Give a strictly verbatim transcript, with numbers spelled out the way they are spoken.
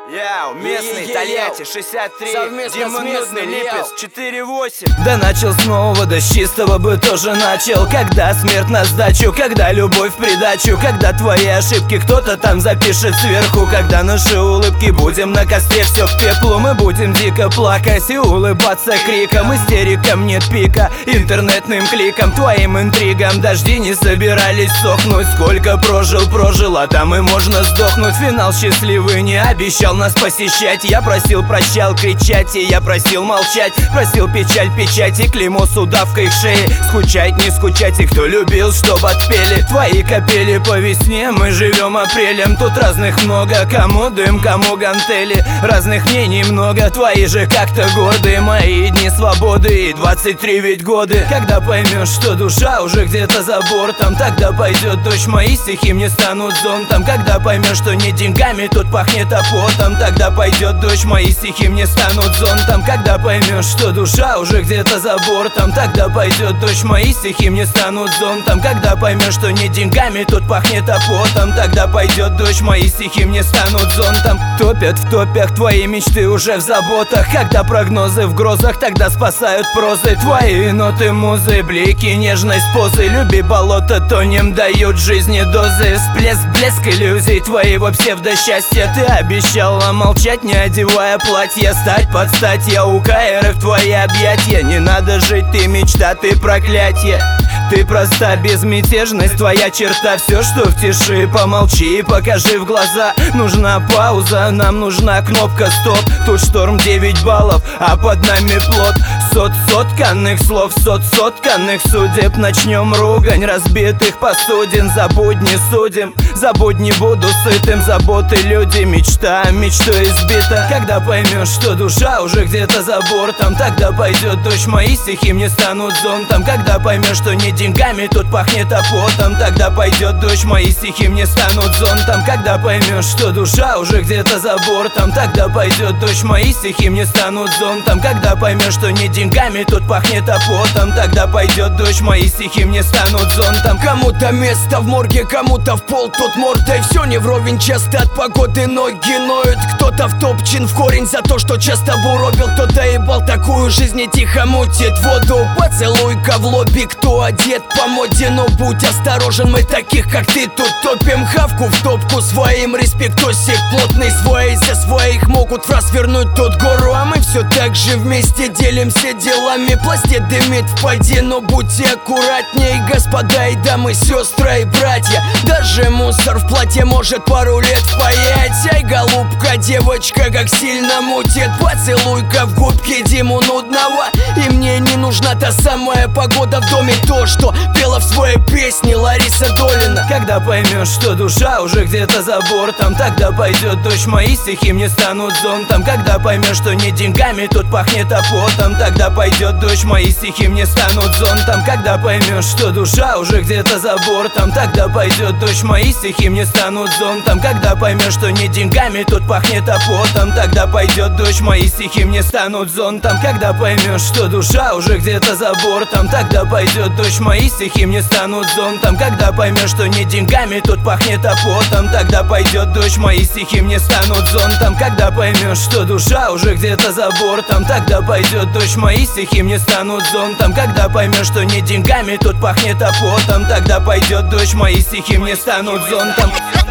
Яу, местный, Тольятти, шестьдесят три, Дима Нудный, Липец, четыре восемь. Да начал снова, да с чистого бы тоже начал. Когда смерть на сдачу, когда любовь в придачу, когда твои ошибки кто-то там запишет сверху, когда наши улыбки будем на костре, все в пеплу. Мы будем дико плакать и улыбаться криком, истерикам нет пика, интернетным кликом, твоим интригам дожди не собирались сохнуть. Сколько прожил, прожил, а там и можно сдохнуть. Финал счастливый не обещал нас посещать. Я просил, прощал, кричать, и я просил молчать. Просил печаль, печать и клеймо с удавкой к шее. Скучать, не скучать, и кто любил, чтоб отпели твои капели по весне. Мы живем апрелем, тут разных много. Кому дым, кому гантели, разных мнений много. Твои же как-то гордые, мои дни свободы и двадцать три ведь годы. Когда поймешь, что душа уже где-то за бортом, тогда пойдет дождь, мои стихи мне станут зонтом. Когда поймешь, что не деньгами тут пахнет, а потом, тогда пойдет дождь, мои стихи мне станут зонтом. Когда поймешь, что душа уже где-то за бортом, тогда пойдет дождь, мои стихи мне станут зонтом. Когда поймешь, что не деньгами тут пахнет, а потом, тогда пойдет дождь, мои стихи мне станут зонтом. Топят в топях твои мечты уже в заботах. Когда прогнозы в грозах, тогда спасают прозы твои ноты, музы, блики, нежность, позы. Люби болото, тонем, дают жизни дозы. Всплеск, блеск иллюзий твоего псевдосчастья. Ты обещала молчать, не одевая платье, стать под стать, я у Каэры в твои объятия. Не надо жить, ты мечта, ты проклятие. Ты проста, безмятежность, твоя черта. Все, что в тиши, помолчи и покажи в глаза. Нужна пауза, нам нужна кнопка стоп. Тут шторм девять баллов, а под нами плот. Сот сотканных слов, сот сотканных судеб. Начнем ругань разбитых посудин. За будни судим, за будни буду сытым. Заботы люди, мечта, мечту избита. Когда поймешь, что душа уже где-то за бортом, тогда пойдет дождь, мои стихи мне станут зонтом. Когда поймешь, что не деньгами тут пахнет, а потом, тогда пойдет дождь, мои стихи мне станут зонтом. Когда поймешь, что душа уже где-то за бортом, тогда пойдет дождь, мои стихи мне станут зонтом. Когда поймешь, что не деньгами тут пахнет, а потом, тогда пойдет дождь, мои стихи мне станут зонтом. Кому-то место в морге, кому-то в пол тут мордой. Все не вровень, часто от погоды ноги ноют. Кто-то втопчен в корень за то, что часто буробил. Кто-то ебал такую жизнь и тихо мутит воду. Поцелуйка в лобби, кто одет по моде. Но будь осторожен, мы таких как ты тут топим. Хавку в топку своим, респектосик плотный. Свои за своих могут раз вернуть тут гору. А мы все так же вместе делимся делами. Пластит дымит в поде, но будьте аккуратней, господа и дамы, сестры и братья. Даже мусор в платье может пару лет впаять. Ай, голубка, девочка, как сильно мутит. Поцелуйка в губки Диму Нудного. И мне не нужна та самая погода в доме. То, что пела в своей песне Лариса Долина. Когда поймешь, что душа уже где-то за бортом, тогда пойдет дождь, мои стихи мне станут зонтом. Когда поймешь, что не деньгами тут пахнет, а потом, тогда пойдет дождь, мои стихи мне станут зонтом. Когда поймешь, что душа уже где-то за бортом, тогда пойдет дождь, мои стихи мне станут зонтом. Когда поймешь, что не деньгами тут пахнет, а потом, тогда пойдет дождь, мои стихи мне станут зонтом. Когда поймешь, что душа уже где-то за бортом, тогда пойдет дождь, мои стихи мне станут зонтом. Когда поймешь, что не деньгами тут пахнет, а потом, тогда пойдет дождь, мои стихи мне станут зонтом. Когда поймешь, что душа уже где-то за бортом, тогда пойдет дождь, мои стихи мне станут зонтом. Когда поймешь, что не деньгами тут пахнет, а потом, тогда пойдет дождь, мои стихи мне станут зонтом.